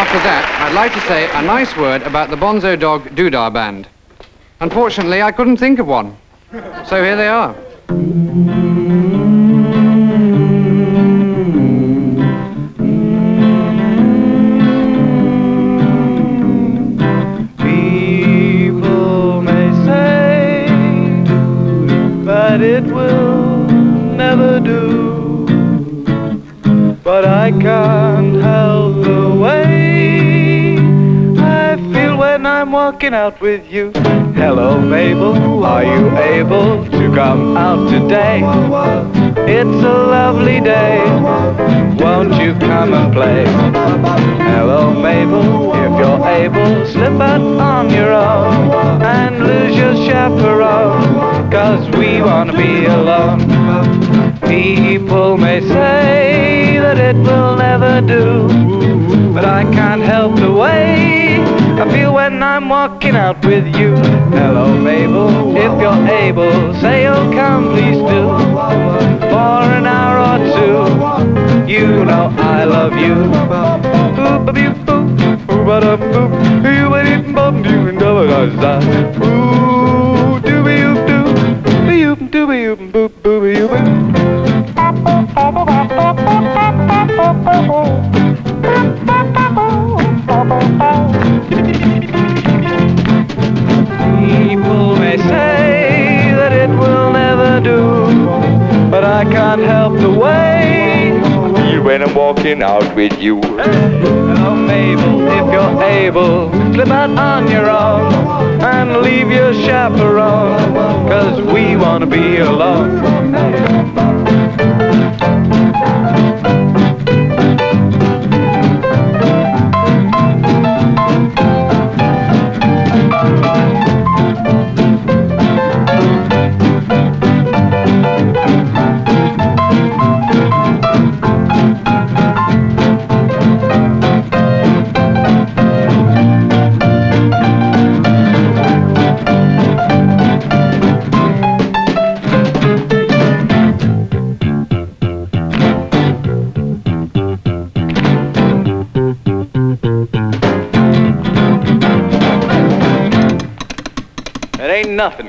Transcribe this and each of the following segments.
after that, I'd like to say a nice word about the Bonzo Dog Doodah Band. Unfortunately, I couldn't think of one. So here they are. People may say that it will never do, but I can't help the way I feel when I'm walking out with you. Hello, Mabel, are you able to come out today? It's a lovely day, won't you come and play? Hello, Mabel, if you're able, slip out on your own and lose your chaperone, 'cause we wanna be alone. People may say that it will never do, but I can't help the way I feel when I'm walking out with you. Hello, Mabel, if you're able, say you'll come, please do, for an hour or two. You know I love you. People may say that it will never do, but I can't help the way I feel when I'm walking out with you. Hello, Mabel, if you're able, slip out on your own and leave your chaperone, 'cause we wanna be alone. It ain't nothing.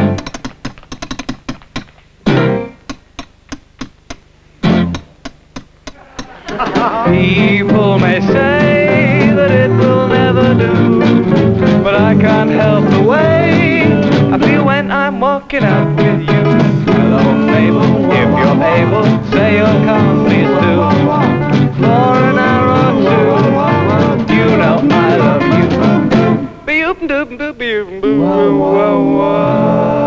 People may say that it will never do, but I can't help the way I feel when I'm walking out with you. Hello, Mabel, if you're able, say you'll come, please do, for an hour or two. You know I love you. Be-oop-doop-doop-boo-boo-wah-wah.